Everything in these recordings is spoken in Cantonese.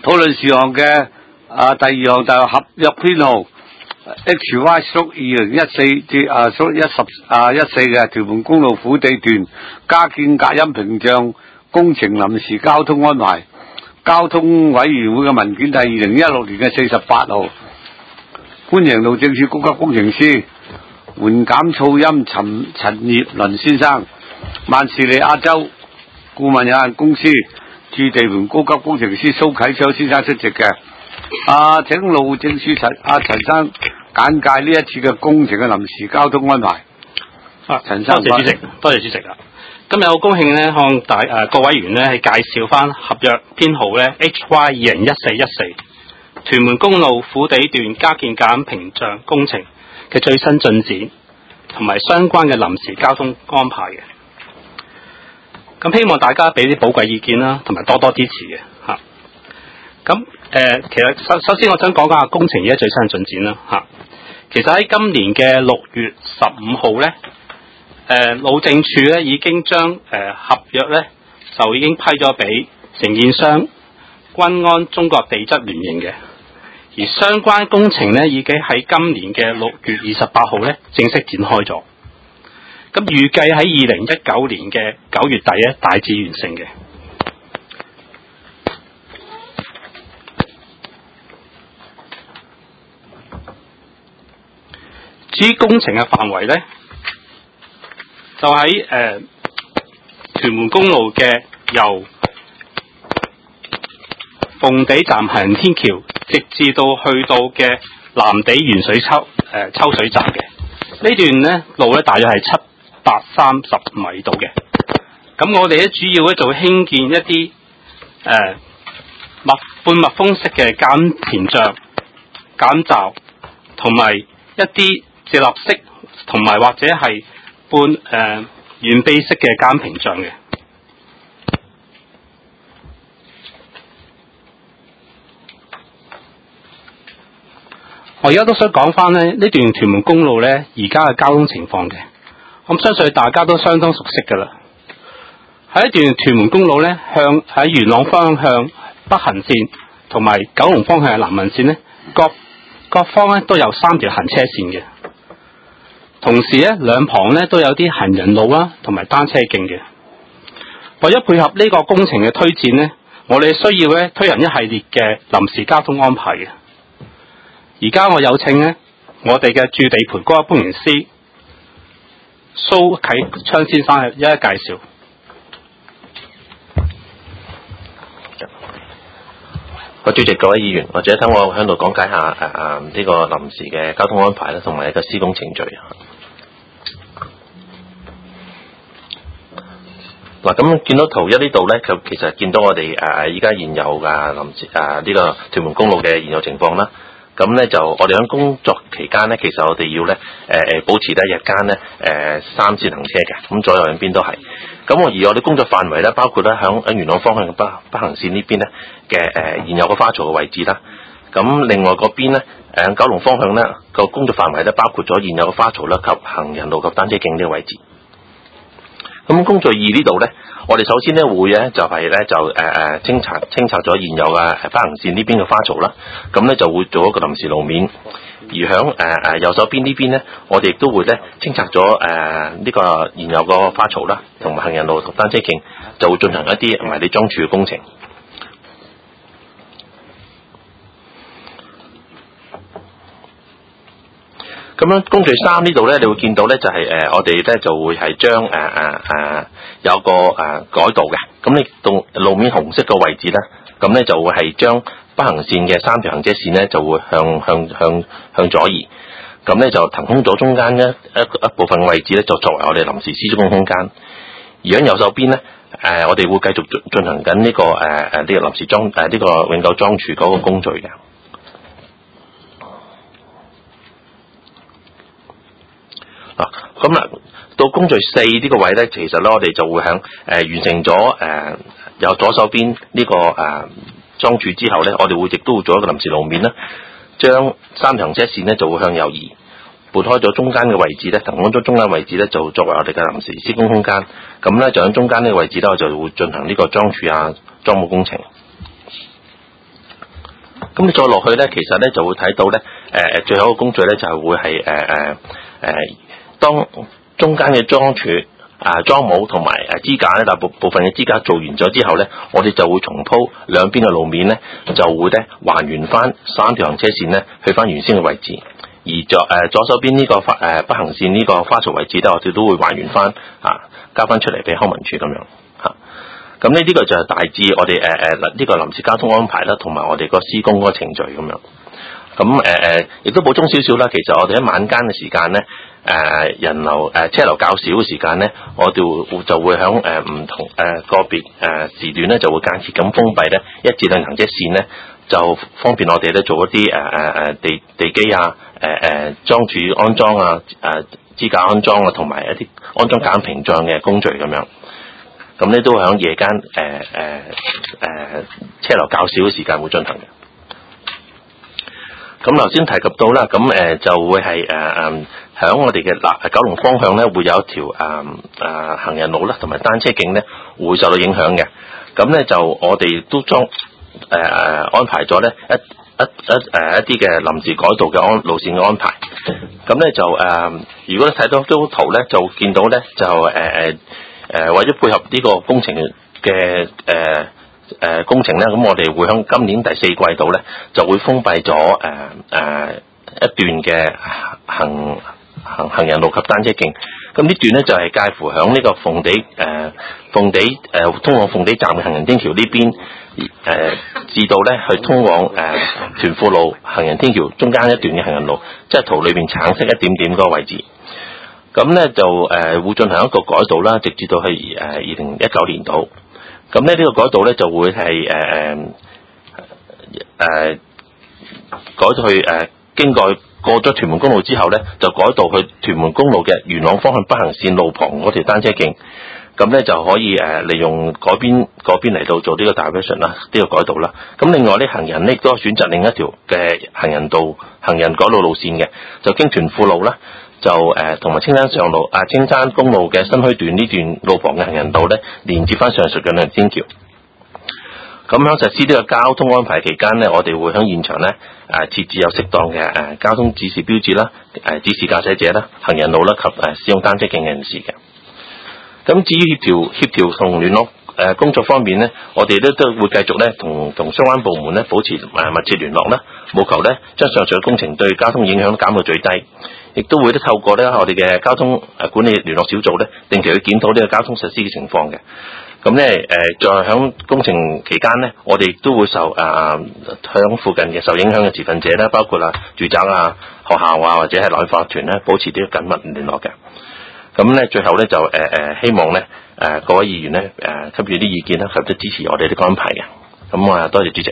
討論事項嘅第二項就係合約編號 HY/2014 至/14嘅屯門公路虎地段加建隔音屏障工程臨時交通安排。交通委員會嘅文件係2016年嘅48號。歡迎路政署高級工程師緩減噪音陳業倫先生、萬士利亞洲顧問有限公司駐地盤高級工程師蘇啟昌先生出席嘅。請路政署陳生簡介呢一次嘅工程嘅臨時交通安排。陳生， 多謝主席，多謝主席啊！今日好高興咧，向各位議員咧係介紹翻合約編號咧 HY/2014 屯門公路虎地段加建隔音屏障工程嘅最新進展，同埋相關嘅臨時交通安排嘅。咁希望大家俾啲寶貴意見啦，同埋多多支持嘅嚇。咁其實首先我想講下工程而家最新嘅進展啦嚇。其實喺今年嘅6月15號咧，路政署咧已經將合約咧就已經批咗俾承建商均安中國地質聯營嘅，而相關工程咧已經喺今年嘅6月28號咧正式展開咗。咁預計喺2019年嘅9月底咧大致完成嘅。至於工程嘅範圍咧，就喺屯門公路嘅由鳳地站行人天橋，直至到去到嘅藍地原水抽水站嘅呢段咧路咧，大約係730米度嘅。咁我哋咧主要咧就會興建一啲半密封式嘅隔音屏障、隔音罩，同埋一啲直立式同埋或者係半圓臂式嘅隔音屏障嘅。我而家都想講翻呢段屯門公路呢而家嘅交通情況嘅，我相信大家都相當熟悉噶啦。喺一段屯門公路呢，喺元朗方向北行線同埋九龍方向嘅南行線呢，各方呢都有3條行車線嘅。同時咧，兩旁咧都有啲行人路啦，同埋單車徑嘅。為咗配合呢個工程嘅推展呢，我哋需要咧推行一系列嘅臨時交通安排嘅。而家我有請呢我哋嘅駐地盤高級工程師蘇啟昌先生一一介紹。 主席、各位議員，或者等我喺度講解下呢個臨時嘅交通安排啦，同埋一個施工程序。嗱，咁見到圖一呢度咧，其實見到我哋依家現有嘅臨時呢個屯門公路嘅現有情況啦。咁咧就我哋喺工作期間咧，其實我哋要咧保持咧日間咧3線行車嘅，咁左右兩邊都係。咁而我哋工作範圍咧，包括咧喺元朗方向嘅北行線呢邊咧嘅現有嘅花槽嘅位置啦。咁另外嗰邊咧九龍方向咧個工作範圍咧，包括咗現有嘅花槽啦及行人路及單車徑呢個位置。咁工序2呢度咧，我哋首先咧會咧就係咧就清拆咗現有嘅北行線呢邊嘅花槽啦。咁咧就會做一個臨時路面。而響右手邊呢邊咧，我哋亦都會咧清拆咗呢個現有個花槽啦，同埋行人路同單車徑，就會進行一啲埋地樁柱嘅工程。咁樣工序3呢度咧，你會見到咧就係我哋咧就會係將有個改道嘅，咁你到路面紅色個位置咧，咁咧就會係將北行線嘅3條行車線咧就會向左移，咁咧就騰空咗中間一部分位置咧，就作為我哋臨時施工空間。而喺右手邊咧，我哋會繼續進行緊呢個呢個臨時呢個永久樁柱嗰個工序嘅。咁啦，到工序4呢個位咧，其實咧我哋就會響完成咗由左手邊呢個樁柱之後咧，我哋會亦都會做一個臨時路面啦，將3條行車線咧就會向右移，撥開咗中間嘅位置咧，騰空咗中間位置咧，就作為我哋嘅臨時施工空間。咁咧就喺中間呢個位置咧，我就會進行呢個樁柱樁木工程。 咁你再落去咧，其實咧就會睇到咧，最後一個工序咧就係會係當中間嘅樁柱、樁帽同埋支架咧，大部分嘅支架做完咗之後咧，我哋就會重鋪兩邊嘅路面咧，就會咧還原翻3條行車線咧，去翻原先嘅位置。而左手邊呢個北行線呢個花槽位置咧，我哋都會還原翻交翻出嚟俾康文署咁樣嚇。咁呢個就係大致我哋呢個臨時交通安排啦，同埋我哋個施工嗰個程序咁樣。咁亦都補充少少啦。其實我哋喺晚間嘅時間咧，人流車流較少嘅時間咧，我哋就會響唔同個別時段咧，就會間歇咁封閉咧1至2行車線咧，就方便我哋咧做一啲地基樁柱安裝支架安裝同埋一啲安裝隔音屏障嘅工序咁樣。咁咧都會響夜間車流較少嘅時間會進行嘅。咁頭先提及到啦，咁就會係響我哋嘅九龍方向咧，會有一條行人路啦，同埋單車徑咧會受到影響嘅。咁咧就我哋都安排咗咧一啲嘅臨時改道嘅路線嘅安排。咁咧就如果你睇到張圖咧，就見到咧就為咗配合呢個工程嘅工程咧，咁我哋會喺今年第4季度咧就會封閉咗一段嘅行人路及單車徑。咁呢段咧就係介乎響呢個鳳地通往鳳地站嘅行人天橋呢邊至到咧去通往屯富路行人天橋中間一段嘅行人路，即係圖裏邊橙色一點點嗰個位置。咁咧就會進行一個改道啦，直至到去2019年度。咁咧呢個改道咧就會係改到去經過咗屯門公路之後咧，就改道去屯門公路嘅元朗方向北行線路旁嗰條單車徑。咁咧就可以利用嗰邊嚟到做呢個 diversion 啦，呢個改道啦。咁另外呢，行人呢都選擇另一條嘅行人改道路線嘅，就經屯富路啦，就同埋青山公路嘅新墟段呢段路旁嘅行人道咧，連接翻上述嘅兩天橋。咁喺實施呢個交通安排期間呢，我哋會喺現場咧設置有適當嘅交通指示標誌啦，指示駕駛者啦、行人路啦及使用單車徑嘅人士嘅。咁至於協調同聯絡工作方面呢，我哋都會繼續咧同相關部門咧保持密切聯絡啦，務求咧將上述嘅工程對交通影響減到最低，亦都會透過咧我哋嘅交通管理聯絡小組咧定期去檢討呢個交通實施嘅情況嘅。咁咧在響工程期間呢，我哋都會響附近嘅受影響嘅持份者咧，包括住宅學校或者係內法團咧，保持啲緊密聯絡嘅。咁咧，最後咧就希望咧各位議員咧給予啲意見啦，及都支持我哋呢個安排嘅。咁多謝主席。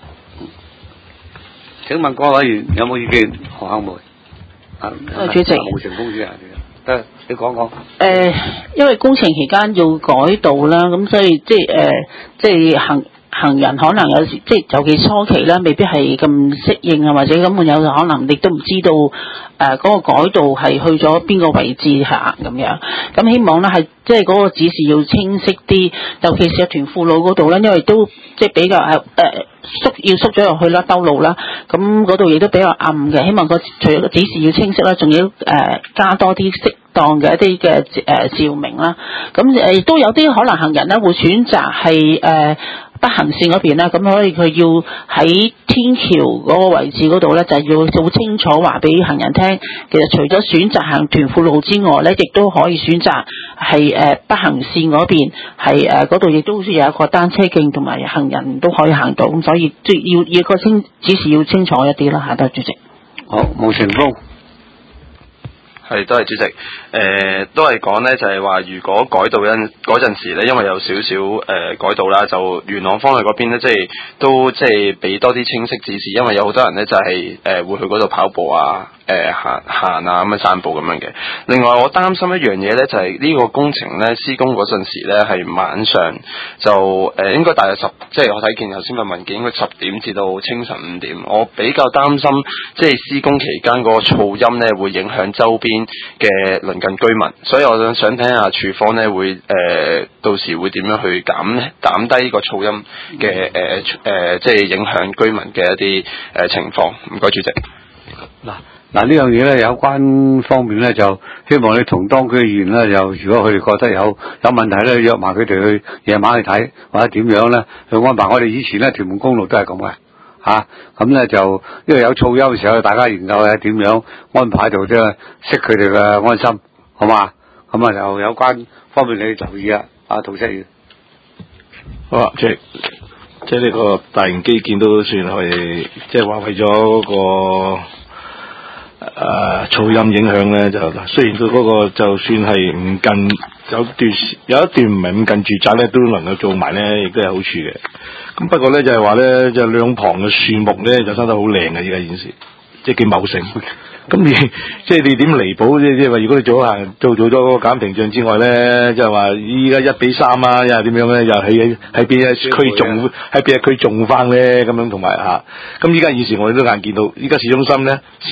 請問各位議員有冇意見？何孝梅主席， 冇成功主任得你講講。 因為工程期間要改道啦，咁所以即係行人可能有時即係尤其初期啦，未必係咁適應或者咁有可能你都唔知道嗰個改道係去咗邊個位置行咁樣。咁希望咧係即係嗰個指示要清晰啲，尤其是喺屯富路嗰度咧，因為都即係比較縮咗入去啦，兜路啦，咁嗰度亦都比較暗嘅。希望除咗個指示要清晰啦，仲要加多啲適當嘅一啲嘅照明啦。咁亦都有啲可能行人咧會選擇係北行線嗰邊啦，咁所以佢要喺天橋嗰個位置嗰度咧，就要好清楚話俾行人聽。其實除咗選擇行屯富路之外咧，亦都可以選擇係北行線嗰邊，係嗰度亦都好似有一個單車徑同埋行人都可以行到。咁所以即係要個指示要清楚一啲啦。多謝主席。 好，毛成功。 係，多謝主席。都係講咧，就係話，如果改道嗰陣時咧，因為有少少改道啦，就元朗方向嗰邊咧，都俾多啲清晰指示，因為有好多人咧就係會去嗰度跑步行啊咁樣散步咁樣嘅。另外我擔心一樣嘢咧，就係呢個工程咧施工嗰陣時咧係晚上，就應該大約即係我睇見頭先份文件應該10點至到清晨5點。我比較擔心即係施工期間嗰個噪音咧會影響周邊嘅鄰近居民，所以我想聽下處方咧會到時會點樣去減低呢個噪音嘅即係影響居民嘅一啲情況。唔該主席。 嗱呢樣嘢咧，有關方面咧就希望你同當區議員咧，就如果佢哋覺得有問題咧，約埋佢哋去夜晚去睇，或者點樣咧去安排。我哋以前咧屯門公路都係咁嘅嚇，咁咧就因為有噪音嘅時候，大家研究下點樣安排到即係識佢哋嘅安心，好嘛？咁啊就有關方面你留意啊，陶職員。 好啊，即係呢個大型基建都算係即係話為咗個噪音影響咧，就雖然佢嗰個就算係唔近有一段唔係咁近住宅咧，都能夠做埋咧，亦都有好處嘅。咁不過咧就係話咧，就兩旁嘅樹木咧就生得好靚嘅，依家現時即係幾茂盛。咁即係你點彌補？即係話如果你做咗嗰個減屏障之外咧，即係話依家1:3啊，又係點樣咧？又喺邊一區種翻咧咁樣，同埋嚇。咁依家現時我哋都眼見到，依家市中心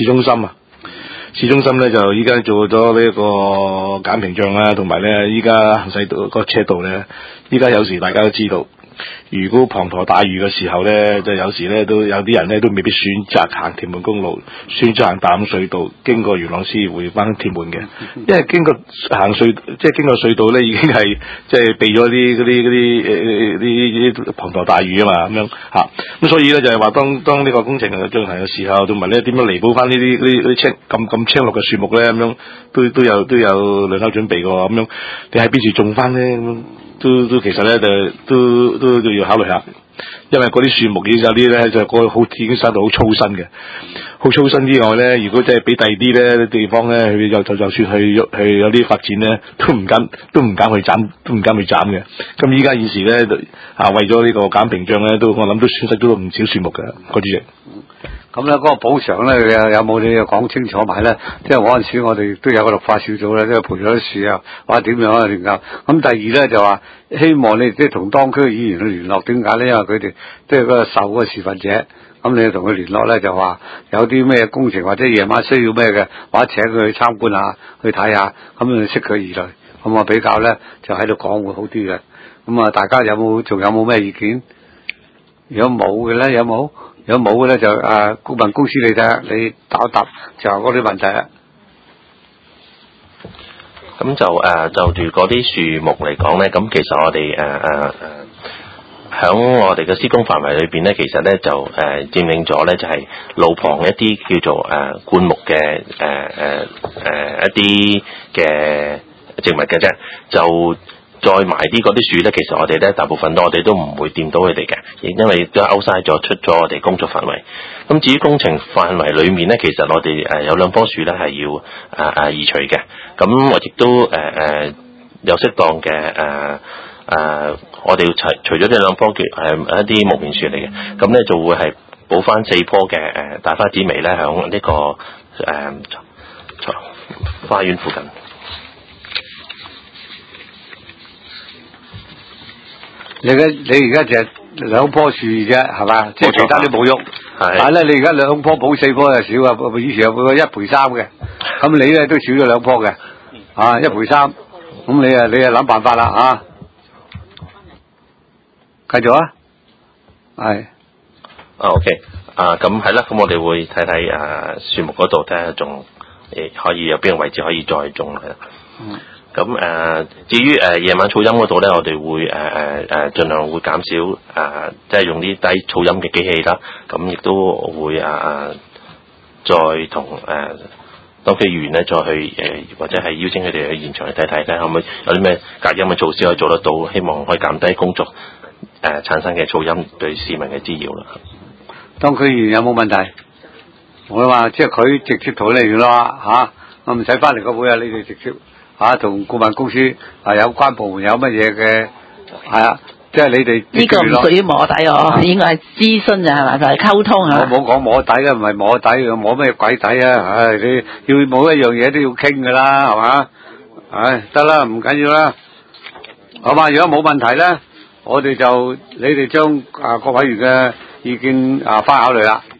咧就依家做咗呢個減屏障啦，同埋咧依家行駛道個車道咧，依家有時大家都知道。如果滂沱大雨嘅時候咧，就有時咧都有啲人咧都未必選擇行屯門公路，選擇行大欖隧道，經過元朗先回翻屯門嘅。因為經過隧道咧，已經係即係避咗啲滂沱大雨啊嘛，咁樣嚇。咁所以咧就係話當呢個工程進行嘅時候，同埋咧點樣彌補翻呢啲咁青綠嘅樹木咧，咁樣都有兩手準備嘅喎，咁樣你喺邊處種翻咧咁樣。都其實咧都要考慮下，因為嗰啲樹木已經有啲咧就已經生到好粗身嘅，好粗身之外咧，如果真係俾第二啲咧地方咧，佢就算去有啲發展咧，都唔敢去斬嘅。咁依家現時咧為咗呢個減屏障咧，我諗都損失咗唔少樹木嘅，主席。 咁咧嗰個補償咧有冇你講清楚埋咧？即係嗰陣時我哋都有個綠化小組咧，即係賠咗啲樹啊，或者點樣啊聯絡。咁第二咧就話希望你即係同當區嘅議員去聯絡，點解咧？因為佢哋即係嗰個受嗰個持份者，咁你同佢聯絡咧就話有啲咩工程或者夜晚需要咩嘅，或者請佢去參觀下，去睇下，咁你識佢疑慮，咁我比較咧就喺度講會好啲嘅。咁啊，大家仲有冇咩意見？如果冇嘅咧，有冇嘅咧就顧問公司你睇下，你答一答就嗰啲問題啦。 咁就住嗰啲樹木嚟講咧，咁其實我哋響我哋嘅施工範圍裏邊咧，其實咧就佔領咗咧就係路旁一啲叫做灌木嘅一啲嘅植物嘅啫，就再埋啲嗰啲樹咧，其實我哋咧大部分我哋都唔會掂到佢哋嘅，因為都 outside 咗出咗我哋工作範圍。咁至於工程範圍裏面咧，其實我哋有兩棵樹咧係要移除嘅。咁我亦都有適當嘅我哋要除咗呢兩棵一啲木棉樹嚟嘅，咁咧就會係補翻4棵嘅大花紫薇咧，響呢個花園附近。 你而家就係2棵樹啫，係嘛？即係其他啲冇喐。但係咧，你而家2棵補4棵就少啊！以前有1賠3嘅，咁你咧都少咗2棵嘅，1賠3。咁你啊諗辦法啦繼續啊，係。 OK，咁係啦，咁我哋會睇睇樹木嗰度睇下仲可以有邊個位置可以再種係啦。咁至於夜晚噪音嗰度咧，我哋會盡量會減少即係用啲低噪音嘅機器啦。咁亦都會再同當區議員咧再去或者係邀請佢哋去現場去睇可唔可以有啲咩隔音嘅措施可以做得到，希望可以減低工作產生嘅噪音對市民嘅滋擾啦。 當區議員有冇問題？我話即係佢直接同你聯絡我唔使翻嚟個會啊，你哋直接同顧問公司有關部門有乜嘢嘅即係你哋呢個唔屬於摸底喎，應該係諮詢咋係咪？就係溝通係嘛？ 我冇講摸底啊，唔係摸底，摸咩鬼底啊？唉，你要冇一樣嘢都要傾噶啦，係嘛？唉，得啦，唔緊要啦，好嘛？如果冇問題咧，我哋就你哋將各委員嘅意見翻考慮啦。